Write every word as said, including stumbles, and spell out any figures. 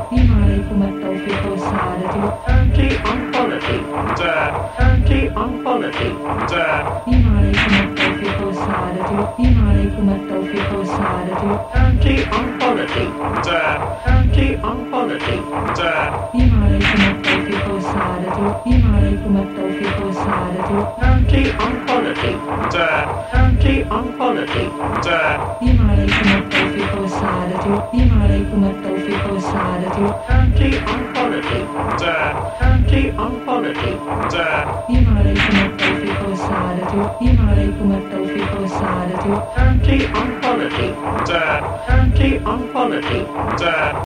فيما عليكم التوفيق والسعادة. Anti-oncology. Anti-oncology. فيما عليكم التوفيق والسعادة. فيما عليكم التوفيق والسعادة. Anti-oncology. Anti-oncology. فيما عليكم التوفيق والسعادة. فيما عليكم التوفيق والسعادة. Anti-oncology. Anti-oncology. فيما عليكم التوفيق والسعادة. فيما عليكم التوفيق والسعادة. Anti-oncology. Anti-oncology. فيما عليكم التوفيق والسعادة. فيما عليكم التوفيق والسعادة. Anti-oncology. Anti-oncology.